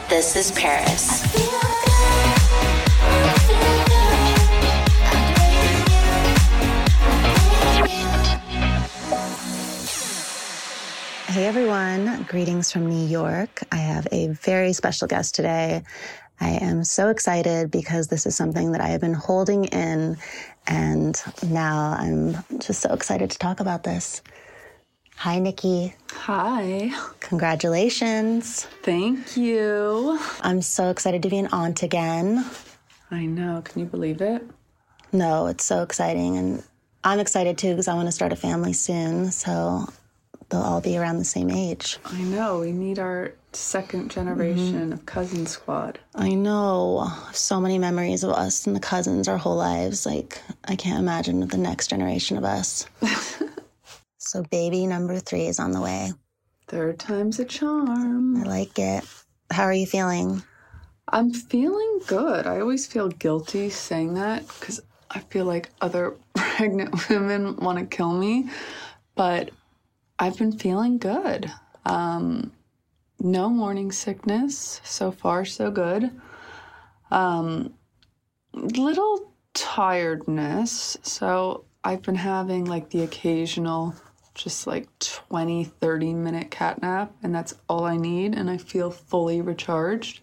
This is Paris. Hey everyone, greetings from New York. I have a very special guest today. I am so excited because this is something that I have been holding in, and now I'm just so excited to talk about this. Hi, Nikki. Hi. Congratulations. Thank you. I'm so excited to be an aunt again. I know. Can you believe it? No, it's so exciting. And I'm excited too because I want to start a family soon. So they'll all be around the same age. I know. We need our second generation of cousin squad. I know. So many memories of us and the cousins our whole lives. Like, I can't imagine the next generation of us. So baby number 3 is on the way. Third time's a charm. I like it. How are you feeling? I'm feeling good. I always feel guilty saying that because I feel like other pregnant women want to kill me. But I've been feeling good. No morning sickness. So far, so good. Little tiredness. So I've been having like the occasional just like 20, 30-minute cat nap, and that's all I need, and I feel fully recharged.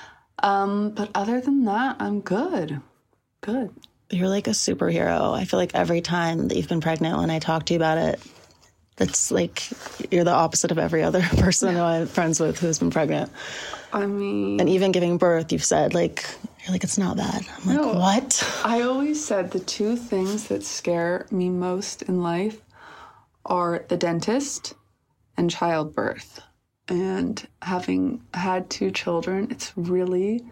But other than that, I'm good. Good. You're like a superhero. I feel like every time that you've been pregnant, when I talk to you about it, it's like you're the opposite of every other person who I'm friends with who's been pregnant. I mean... And even giving birth, you've said, like, you're like, it's not bad. I'm like, no, what? I always said the 2 things that scare me most in life are the dentist and childbirth. And having had 2 children, it's really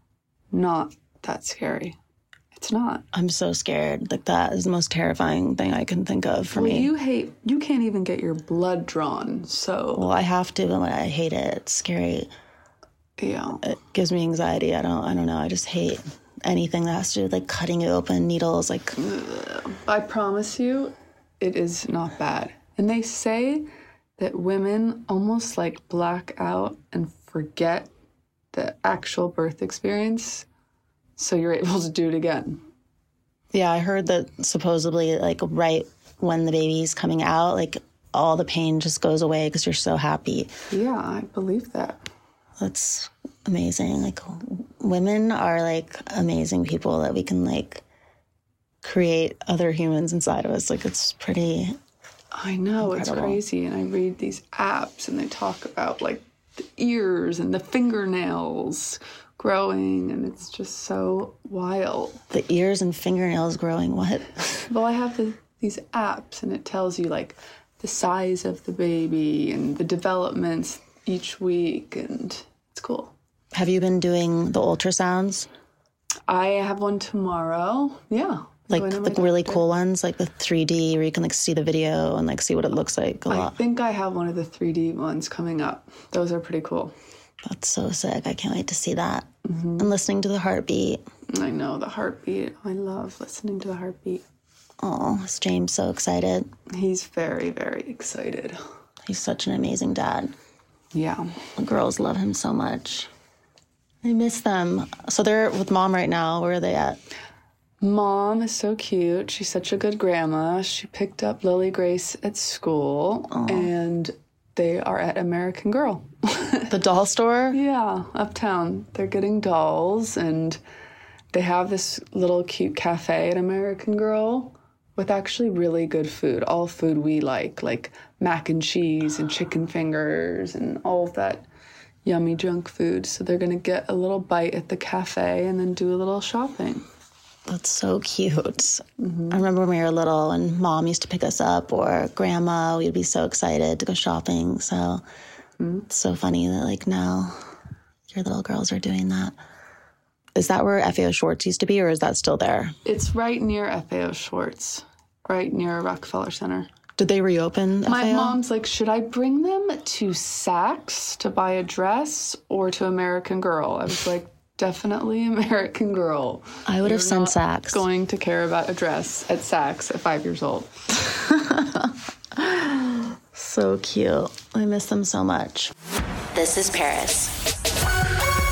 not that scary. It's not. I'm so scared. Like, that is the most terrifying thing I can think of for me. You can't even get your blood drawn, so... Well, I have to, but I hate it. It's scary. Yeah. It gives me anxiety. I don't know. I just hate anything that has to do with, like, cutting you open, needles, like... I promise you, it is not bad. And they say that women almost, like, black out and forget the actual birth experience, so you're able to do it again. Yeah, I heard that supposedly, like, right when the baby's coming out, like, all the pain just goes away because you're so happy. Yeah, I believe that. That's amazing. Like, women are, like, amazing people that we can, like, create other humans inside of us. Like, it's pretty I know, incredible. It's crazy. And I read these apps and they talk about, like, the ears and the fingernails growing, and it's just so wild. The ears and fingernails growing, what? Well, I have these apps, and it tells you, like, the size of the baby and the developments each week, and it's cool. Have you been doing the ultrasounds? I have one tomorrow. Yeah. Like the really cool ones, like the 3D where you can, like, see the video and, like, see what it looks like a lot. I think I have one of the 3D ones coming up. Those are pretty cool. That's so sick. I can't wait to see that. And listening to the heartbeat. I know, the heartbeat. I love listening to the heartbeat. Oh, is James so excited? He's very, very excited. He's such an amazing dad. Yeah. The girls love him so much. I miss them. So they're with mom right now. Where are they at? Mom is so cute. She's such a good grandma. She picked up Lily Grace at school, and they are at American Girl. The doll store? Yeah, uptown. They're getting dolls, and they have this little cute cafe at American Girl with actually really good food. All food we like mac and cheese and chicken fingers and all of that yummy junk food. So they're going to get a little bite at the cafe and then do a little shopping. That's so cute. I remember when we were little and mom used to pick us up, or grandma, we'd be so excited to go shopping. So it's so funny that, like, now your little girls are doing that. Is that where FAO Schwartz used to be, or is that still there? It's right near FAO Schwartz, right near Rockefeller Center. Did they reopen FAO? My mom's like, should I bring them to Saks to buy a dress or to American Girl? I was like, definitely American Girl. I would have sent Saks. Going to care about a dress at Saks at 5 years old. So cute. I miss them so much. This is Paris.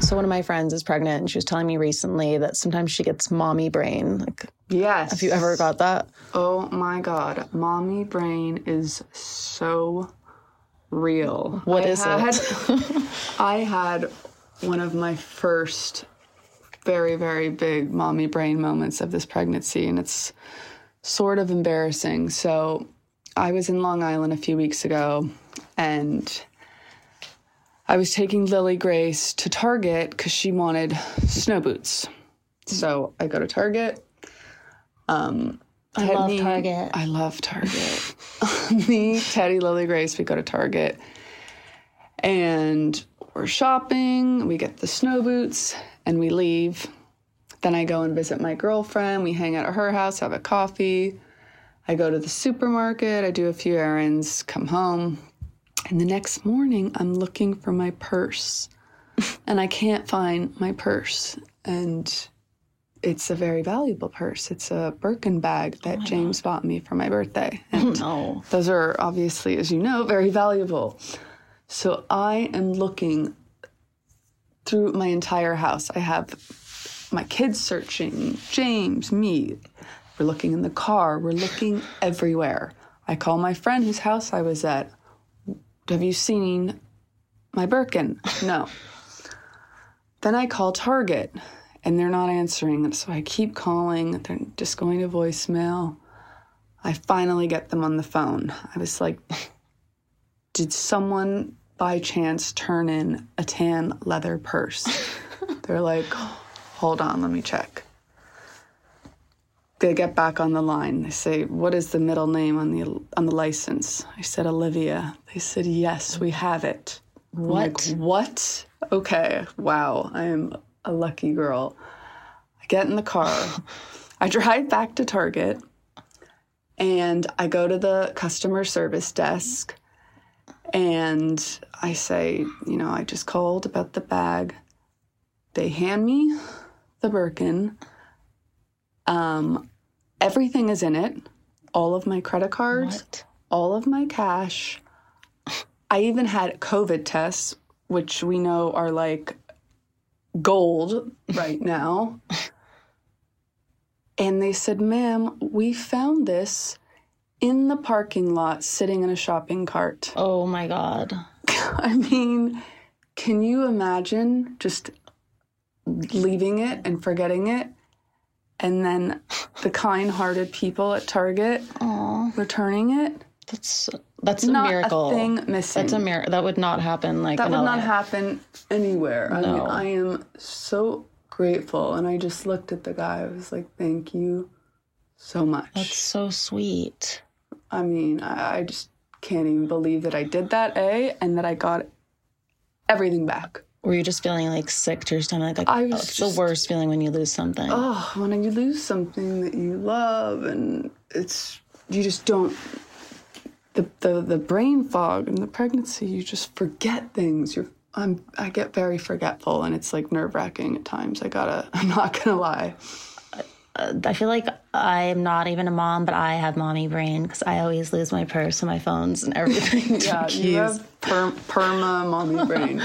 So one of my friends is pregnant, and she was telling me recently that sometimes she gets mommy brain. Like, Yes. have you ever got that? Oh my God. Mommy brain is so real. What is it? I had one of my first very, very big mommy brain moments of this pregnancy, and it's sort of embarrassing. So I was in Long Island a few weeks ago, and I was taking Lily Grace to Target because she wanted snow boots. So I go to Target. I love Target. I love Target. Me, Teddy, Lily Grace, we go to Target. And we're shopping. We get the snow boots, and we leave. Then I go and visit my girlfriend. We hang out at her house, have a coffee. I go to the supermarket. I do a few errands, come home. And the next morning, I'm looking for my purse. And I can't find my purse. And it's a very valuable purse. It's a Birkin bag that James bought me for my birthday. And those are obviously, as you know, very valuable. So I am looking through my entire house. I have my kids searching, James, me. We're looking in the car. We're looking everywhere. I call my friend whose house I was at. Have you seen my Birkin? No. Then I call Target, and they're not answering. So I keep calling. They're just going to voicemail. I finally get them on the phone. I was like, did someone by chance turn in a tan leather purse? They're like, hold on, let me check. They get back on the line. They say, what is the middle name on the license? I said, Olivia. They said, yes, we have it. What? I'm like, what? Okay, wow, I am a lucky girl. I get in the car. I drive back to Target, and I go to the customer service desk, and I say, I just called about the bag. They hand me the Birkin. Everything is in it. All of my credit cards, all of my cash. I even had COVID tests, which we know are like gold right now. And they said, ma'am, we found this in the parking lot sitting in a shopping cart. Oh my God. I mean, can you imagine just leaving it and forgetting it? And then the kind-hearted people at Target returning it. That's a miracle. Not a thing missing. That's a miracle. That would not happen that would not happen anywhere. No. I mean, I am so grateful. And I just looked at the guy. I was like, thank you so much. That's so sweet. I mean, I just can't even believe that I did that, and that I got everything back. Were you just feeling like sick to your stomach? Like, it's the worst feeling when you lose something. Oh, when you lose something that you love, and you just don't, the brain fog and the pregnancy, you just forget things. I get very forgetful, and it's like nerve-wracking at times. I'm not gonna lie. I feel like I'm not even a mom, but I have mommy brain because I always lose my purse and my phones and everything. Yeah, you have perma mommy brain.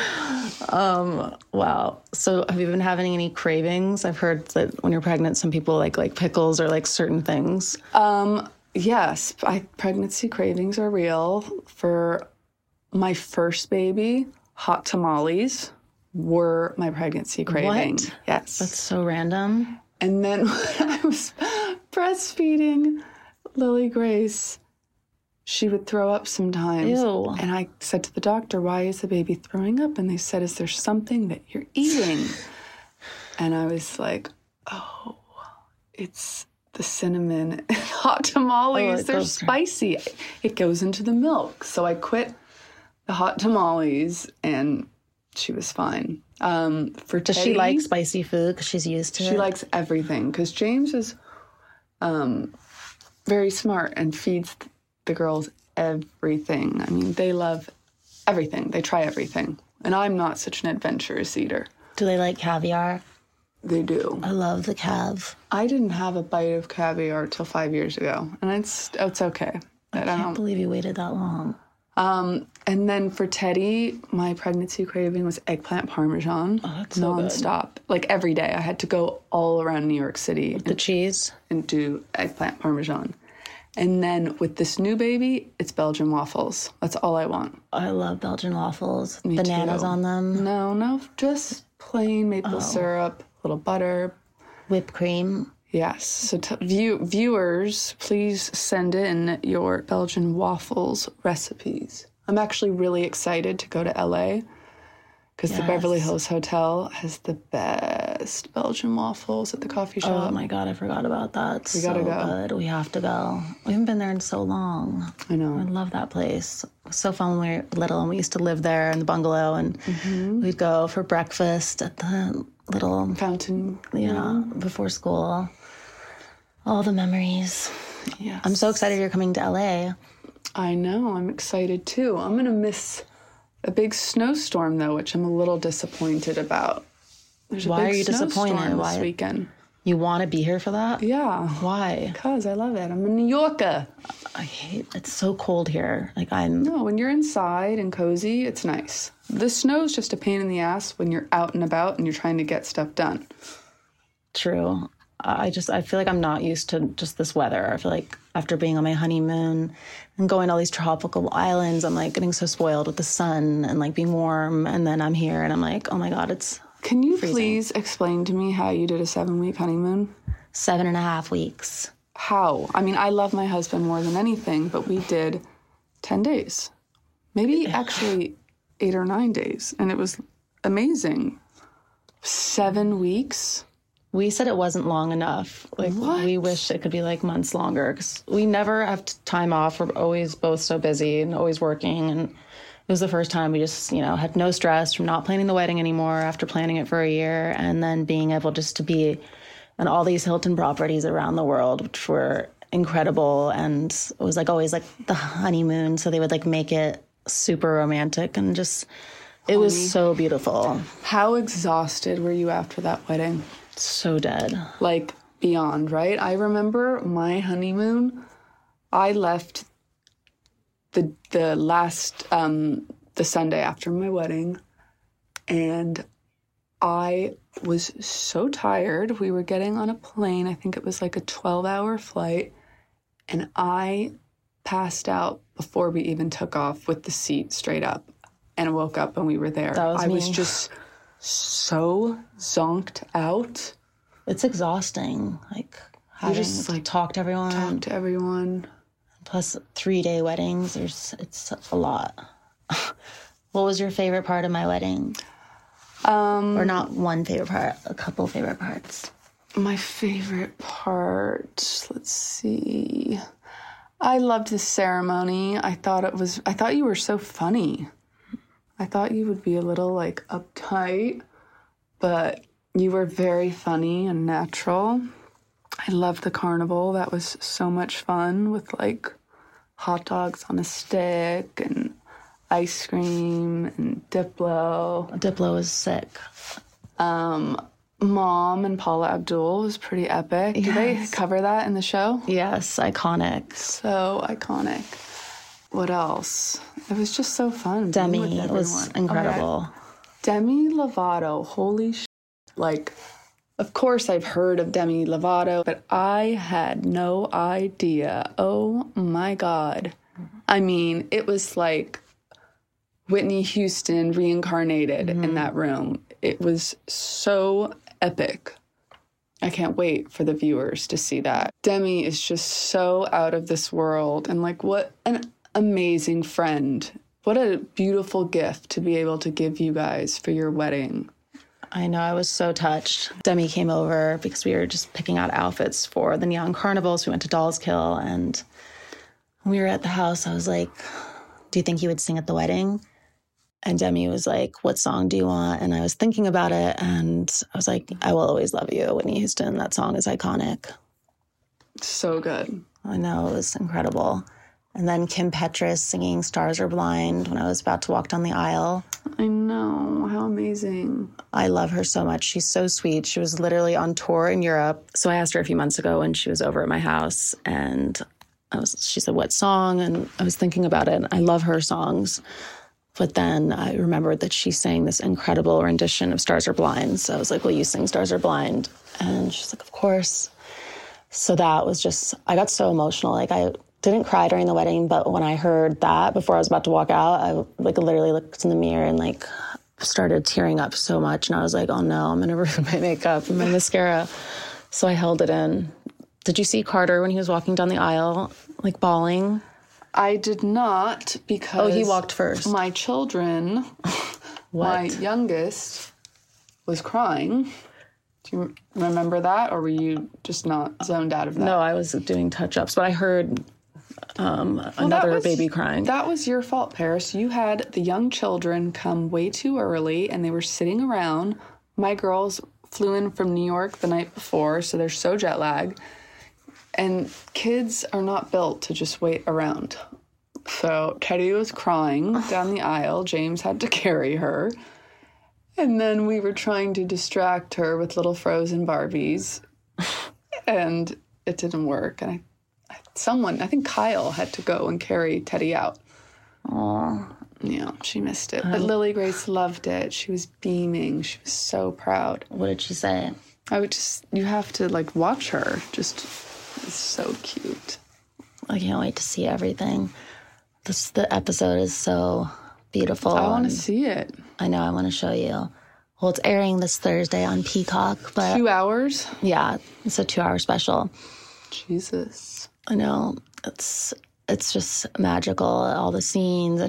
Wow. So have you been having any cravings? I've heard that when you're pregnant, some people like pickles or like certain things. Yes, pregnancy cravings are real. For my first baby, hot tamales were my pregnancy craving. What? Yes. That's so random. And then when I was breastfeeding Lily Grace, she would throw up sometimes. Ew. And I said to the doctor, why is the baby throwing up? And they said, is there something that you're eating? And I was like, oh, it's the cinnamon hot tamales. They're spicy. It goes into the milk. So I quit the hot tamales, and she was fine. Does she like spicy food because she's used to it? She likes everything because James is very smart and feeds the girls everything. I mean, they love everything. They try everything. And I'm not such an adventurous eater. Do they like caviar? They do. I love the cav. I didn't have a bite of caviar till 5 years ago, and it's okay. I can't believe you waited that long. And then for Teddy, my pregnancy craving was eggplant parmesan. Oh, that's so nonstop. Like every day, I had to go all around New York City. The cheese? And do eggplant parmesan. And then with this new baby, it's Belgian waffles. That's all I want. I love Belgian waffles. Me Bananas too. on them. No, just plain maple syrup, a little butter. Whipped cream. Yes. So viewers, please send in your Belgian waffles recipes. I'm actually really excited to go to LA because the Beverly Hills Hotel has the best Belgian waffles at the coffee shop. Oh my God, I forgot about that. We gotta go. Good. We have to go. We haven't been there in so long. I know. I love that place. It was so fun when we were little and we used to live there in the bungalow and we'd go for breakfast at the little fountain. Yeah, before school. All the memories. Yes. I'm so excited you're coming to LA. I know. I'm excited too. I'm going to miss a big snowstorm though, which I'm a little disappointed about. There's a Why big are you disappointed? snowstorm this weekend. You want to be here for that? Yeah. Why? Because I love it. I'm a New Yorker. I hate it's so cold here. No, when you're inside and cozy, it's nice. The snow's just a pain in the ass when you're out and about and you're trying to get stuff done. True. I feel like I'm not used to just this weather. I feel like after being on my honeymoon and going to all these tropical islands, I'm like getting so spoiled with the sun and like being warm. And then I'm here and I'm like, oh my God, it's Can you freezing. please explain to me how you did a 7-week honeymoon? 7.5 weeks. How? I mean, I love my husband more than anything, but we did 10 days. Maybe actually 8 or 9 days. And it was amazing. 7 weeks? We said it wasn't long enough. Like, What? we wish it could be like months longer because we never have time off. We're always both so busy and always working. And it was the first time we just, had no stress from not planning the wedding anymore after planning it for a year. And then being able just to be on all these Hilton properties around the world, which were incredible. And it was like always like the honeymoon. So they would like make it super romantic and just, it was so beautiful. How exhausted were you after that wedding? So dead. Like, beyond, right? I remember my honeymoon, I left the Sunday after my wedding, and I was so tired. We were getting on a plane. I think it was like a 12-hour flight, and I passed out before we even took off with the seat straight up, and woke up and we were there. That was I me. was just so zonked out. It's exhausting, like having just, to talk to everyone. Talk to everyone. Plus 3-day weddings. It's a lot. What was your favorite part of my wedding? Or not one favorite part, a couple favorite parts. My favorite part, let's see. I loved the ceremony. I thought you were so funny. I thought you would be a little like uptight, but you were very funny and natural. I loved the carnival. That was so much fun with like hot dogs on a stick and ice cream and Diplo. Diplo was sick. Mom and Paula Abdul was pretty epic. Yes. Do they cover that in the show? Yes, iconic. So iconic. What else? It was just so fun. being with Demi was everyone. incredible. Oh, yeah. Demi Lovato, holy shit. Like, of course I've heard of Demi Lovato, but I had no idea. Oh my God. I mean, it was like Whitney Houston reincarnated in that room. It was so epic. I can't wait for the viewers to see that. Demi is just so out of this world, and like, what an amazing friend. What a beautiful gift to be able to give you guys for your wedding. I know, I was so touched. Demi came over because we were just picking out outfits for the Neon Carnival, so we went to Dolls Kill, and when we were at the house, I was like, do you think you would sing at the wedding? And Demi was like, what song do you want? And I was thinking about it, and I was like, I Will Always Love You, Whitney Houston. That song is iconic. So good. I know, it was incredible. And then Kim Petras singing Stars Are Blind when I was about to walk down the aisle. I know. How amazing. I love her so much. She's so sweet. She was literally on tour in Europe. So I asked her a few months ago when she was over at my house, and she said, what song? And I was thinking about it. And I love her songs. But then I remembered that she sang this incredible rendition of Stars Are Blind. So I was like, will you sing Stars Are Blind? And she's like, of course. So that was just, I got so emotional. Like I didn't cry during the wedding, but when I heard that before I was about to walk out, I like literally looked in the mirror and like started tearing up so much. And I was like, oh no, I'm going to ruin my makeup and my mascara. So I held it in. Did you see Carter when he was walking down the aisle, like bawling? I did not, because... Oh, he walked first. My children, my youngest, was crying. Do you remember that, or were you just not zoned out of that? No, I was doing touch-ups, but I heard another baby crying. That was your fault, Paris. You had the young children come way too early, and they were sitting around. My girls flew in from New York the night before, so they're so jet lagged. And kids are not built to just wait around. So Teddy was crying down the aisle. James had to carry her. And then we were trying to distract her with little frozen Barbies. And it didn't work. And I think Kyle had to go and carry Teddy out. Aw. Yeah, she missed it. But Lily Grace loved it. She was beaming. She was so proud. What did she say? You have to like watch her. Just... It's so cute. I can't wait to see everything. The episode is so beautiful. I want to see it. I know, I want to show you. Well, it's airing this Thursday on Peacock, but 2 hours? Yeah, it's a 2-hour special. Jesus. I know. It's just magical. All the scenes,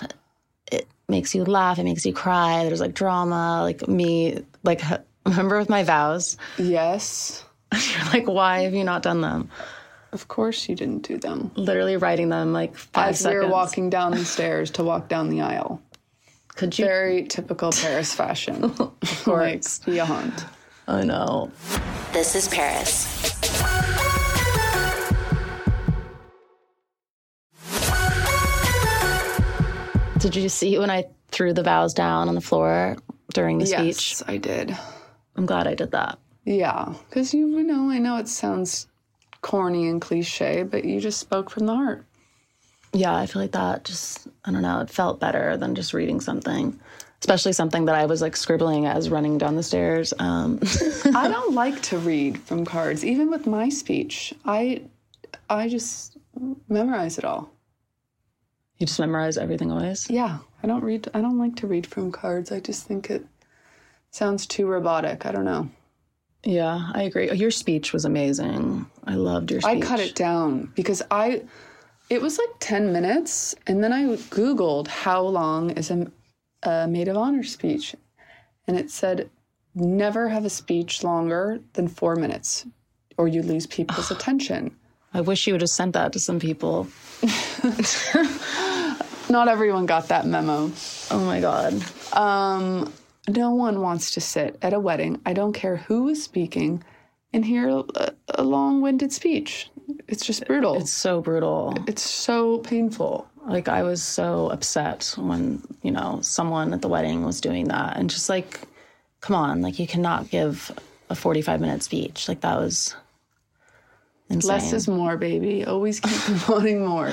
it makes you laugh, it makes you cry. There's like drama, like me, like remember with my vows? Yes. You're like, why have you not done them? Of course you didn't do them. Literally writing them like 5 seconds. As we were walking down the stairs to walk down the aisle. Could you? Very typical Paris fashion. Of course. Like, beyond. I know. This is Paris. Did you see when I threw the vows down on the floor during the speech? Yes, I did. I'm glad I did that. Yeah, because you know, I know it sounds corny and cliche, but you just spoke from the heart. Yeah, I feel like that just, I don't know, it felt better than just reading something, especially something that I was like scribbling as running down the stairs. I don't like to read from cards, even with my speech. I just memorize it all. You just memorize everything always? Yeah, I don't like to read from cards. I just think it sounds too robotic. I don't know. Yeah, I agree. Your speech was amazing. I loved your speech. I cut it down because it was like 10 minutes, and then I Googled how long is a maid of honor speech, and it said never have a speech longer than 4 minutes or you lose people's attention. I wish you would have sent that to some people. Not everyone got that memo. Oh my God. No one wants to sit at a wedding, I don't care who is speaking, and hear a long-winded speech. It's just brutal. It's so brutal. It's so painful. Like, I was so upset when, someone at the wedding was doing that. And just like, come on, like, you cannot give a 45-minute speech. Like, that was insane. Less is more, baby. Always keep wanting more.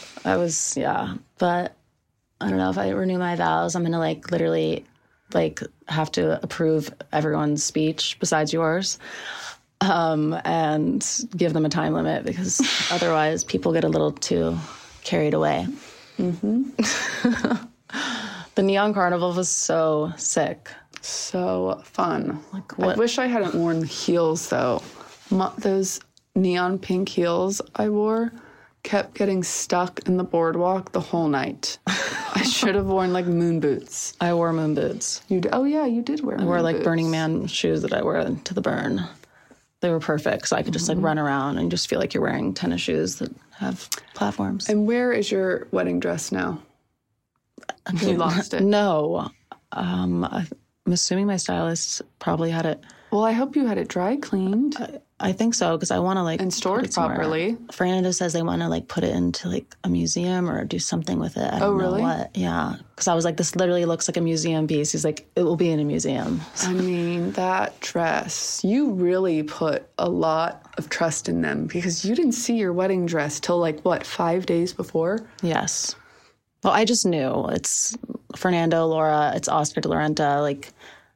But I don't know, if I renew my vows, I'm going to like literally like have to approve everyone's speech besides yours, and give them a time limit, because otherwise people get a little too carried away. Mm-hmm. The Neon Carnival was so sick. So fun. Like, what? I wish I hadn't worn heels though. Those neon pink heels I wore kept getting stuck in the boardwalk the whole night. I should have worn like moon boots. I wore moon boots. Oh yeah, you did wear. I wore like Burning Man shoes that I wear to the burn. They were perfect, so I could just like run around and just feel like you're wearing tennis shoes that have platforms. And where is your wedding dress now? You lost it. No, I'm assuming my stylist probably had it. Well, I hope you had it dry cleaned. I think so, because I want to like and stored properly. Fernando says they want to like put it into like a museum or do something with it. I don't know what. Yeah, because I was like, this literally looks like a museum piece. He's like, it will be in a museum. I mean, that dress, you really put a lot of trust in them, because you didn't see your wedding dress till like what, 5 days before? Yes. Well, I just knew it's Fernando, Laura, it's Oscar de la Renta. Like,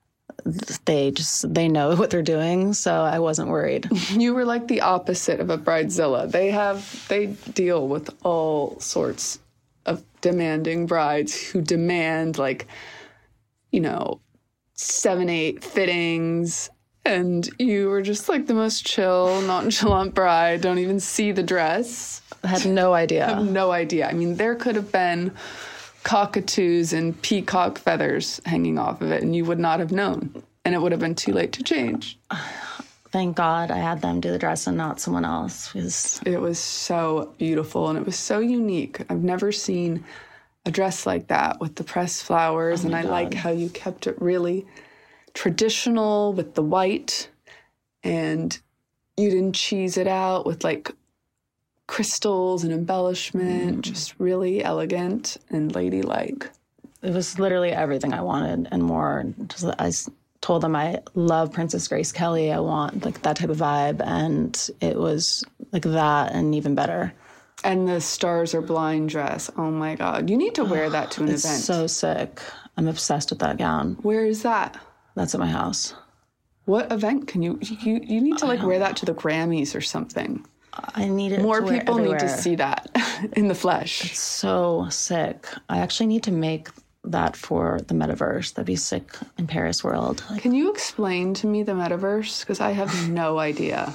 they know what they're doing, so I wasn't worried. You were like the opposite of a bridezilla. They deal with all sorts of demanding brides who demand, like, 7-8 fittings, and you were just like the most chill, nonchalant bride. Don't even see the dress. I had no idea. I have no idea. I mean, there could have been cockatoos and peacock feathers hanging off of it, and you would not have known, and it would have been too late to change. Thank God I had them do the dress and not someone else. It was so beautiful, and it was so unique. I've never seen a dress like that with the pressed flowers, and I like how you kept it really traditional with the white, and you didn't cheese it out with like crystals and embellishment, just really elegant and ladylike. It was literally everything I wanted and more. I told them I love Princess Grace Kelly. I want like that type of vibe, and it was like that and even better. And the Stars Are Blind dress. Oh my God. You need to wear that to an event. It's so sick. I'm obsessed with that gown. Where is that? That's at my house. What event can you need to like wear that to the Grammys or something? I need it. More to wear people everywhere. need to see that in the flesh. It's so sick. I actually need to make that for the metaverse. That'd be sick in Paris World. Like, can you explain to me the metaverse? Because I have no idea.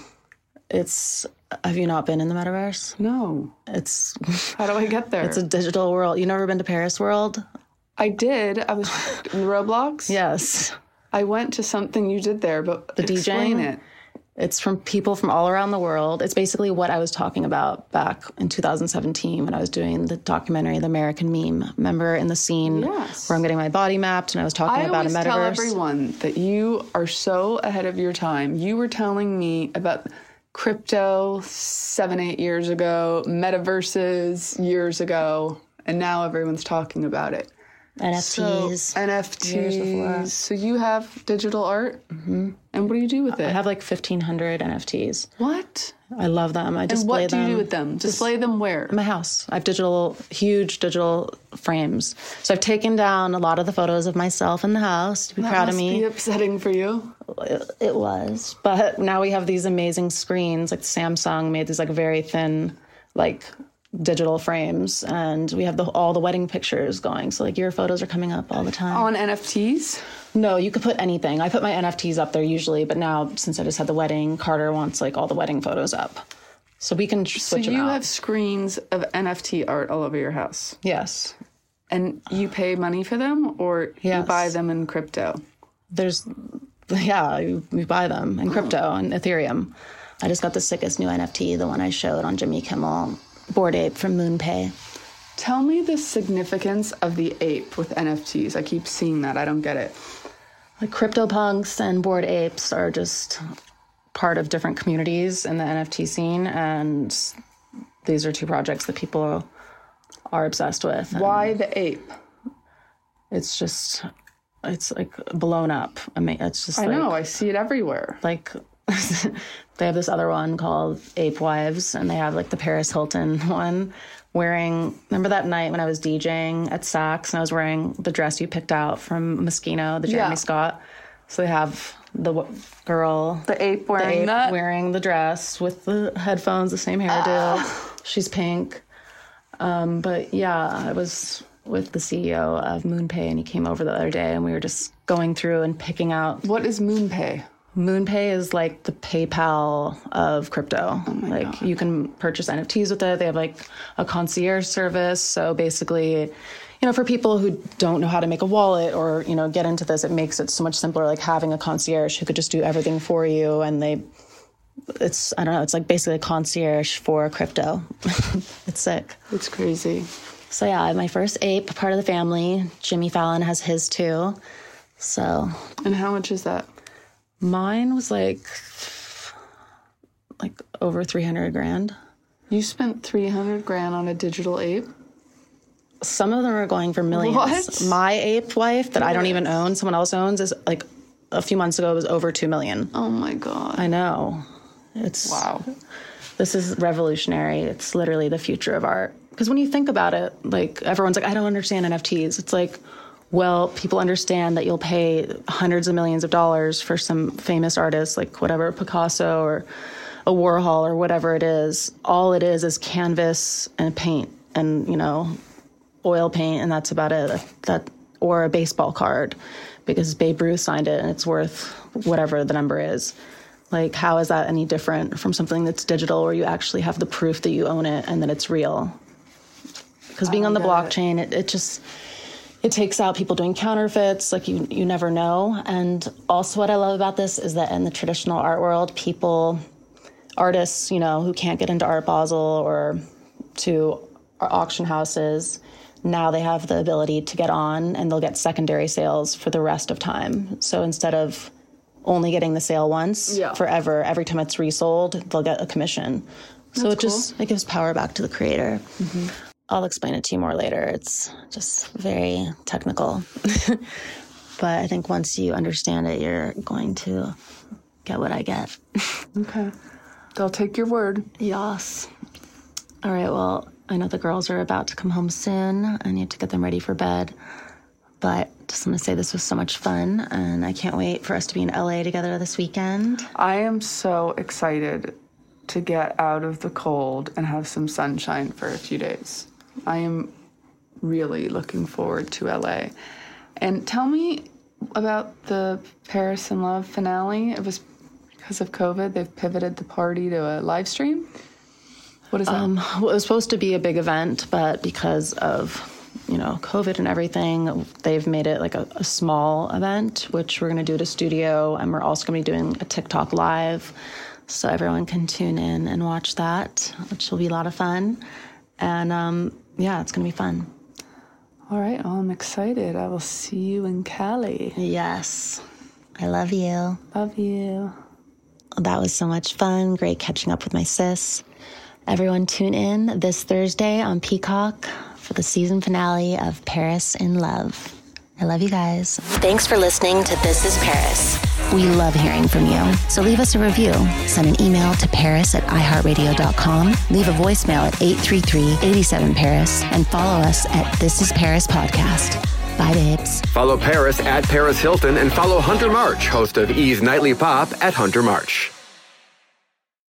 Have you not been in the metaverse? No. How do I get there? It's a digital world. You never been to Paris World? I did. I was in Roblox. Yes. I went to something you did there, but explain it. It's from people from all around the world. It's basically what I was talking about back in 2017 when I was doing the documentary, The American Meme. Remember in the scene where I'm getting my body mapped and I was talking about a metaverse? I always tell everyone that you are so ahead of your time. You were telling me about crypto 7-8 years ago, metaverses years ago, and now everyone's talking about it. NFTs. NFTs. So you have digital art? Mm-hmm. And what do you do with it? I have like 1,500 NFTs. What? I love them. I display them. And what do you do with them? Display them where? In my house. I have huge digital frames. So I've taken down a lot of the photos of myself in the house to be proud of me. That must be upsetting for you. It was. But now we have these amazing screens. Like Samsung made these like very thin, like digital frames, and we have all the wedding pictures going. So like your photos are coming up all the time. On NFTs? No, you could put anything. I put my NFTs up there usually, but now since I just had the wedding, Carter wants like all the wedding photos up. So we can switch them out. So you have screens of NFT art all over your house? Yes. And you pay money for them, or you buy them in crypto? We buy them in crypto and Ethereum. I just got the sickest new NFT, the one I showed on Jimmy Kimmel, Bored Ape from MoonPay. Tell me the significance of the ape with NFTs. I keep seeing that. I don't get it. Like CryptoPunks and Bored Apes are just part of different communities in the NFT scene, and these are two projects that people are obsessed with. Why the ape? It's like blown up. I mean, it's just. I know. I see it everywhere. Like. They have this other one called Ape Wives, and they have like the Paris Hilton one remember that night when I was DJing at Saks and I was wearing the dress you picked out from Moschino, the Jeremy Scott. So they have the girl, the ape wearing the dress with the headphones, the same hairdo. She's pink. But yeah, I was with the CEO of MoonPay, and he came over the other day, and we were just going through and picking out. What is MoonPay? MoonPay is like the PayPal of crypto. God. You can purchase NFTs with it. They have like a concierge service. So basically, for people who don't know how to make a wallet or, get into this, it makes it so much simpler, like having a concierge who could just do everything for you. And it's like basically a concierge for crypto. It's sick. It's crazy. So yeah, I have my first ape, part of the family. Jimmy Fallon has his too. So. And how much is that? Mine was like over $300,000. You spent $300,000 on a digital ape? Some of them are going for millions. What? My ape wife that I don't even own, someone else owns, is like a few months ago it was over $2 million. Oh my God. I know. Wow. This is revolutionary. It's literally the future of art. Because when you think about it, like everyone's like, I don't understand NFTs. It's like, well, people understand that you'll pay hundreds of millions of dollars for some famous artist, like whatever, Picasso or a Warhol or whatever it is. All it is canvas and paint and, oil paint, and that's about it. Or a baseball card, because Babe Ruth signed it and it's worth whatever the number is. Like, how is that any different from something that's digital where you actually have the proof that you own it and that it's real? Because being on the blockchain, it takes out people doing counterfeits. Like, you never know. And also what I love about this is that in the traditional art world, artists, who can't get into Art Basel or to auction houses, now they have the ability to get on and they'll get secondary sales for the rest of time. So instead of only getting the sale once forever, every time it's resold, they'll get a commission. So it gives power back to the creator. Mm-hmm. I'll explain it to you more later. It's just very technical. But I think once you understand it, you're going to get what I get. Okay. They'll take your word. Yes. All right, well, I know the girls are about to come home soon. I need to get them ready for bed. But just want to say this was so much fun, and I can't wait for us to be in LA together this weekend. I am so excited to get out of the cold and have some sunshine for a few days. I am really looking forward to LA. And tell me about the Paris in Love finale. It was because of COVID. They've pivoted the party to a live stream. What is that? Well, it was supposed to be a big event, but because of COVID and everything, they've made it like a small event, which we're going to do at a studio, and we're also going to be doing a TikTok live, so everyone can tune in and watch that, which will be a lot of fun. And it's going to be fun. All right, well, I'm excited. I will see you in Cali. Yes. I love you. Love you. That was so much fun. Great catching up with my sis. Everyone tune in this Thursday on Peacock for the season finale of Paris in Love. I love you guys. Thanks for listening to This is Paris. We love hearing from you. So leave us a review. Send an email to paris@iheartradio.com. Leave a voicemail at 833-87-PARIS. And follow us at This is Paris Podcast. Bye, babes. Follow Paris at Paris Hilton and follow Hunter March, host of E's Nightly Pop, at Hunter March.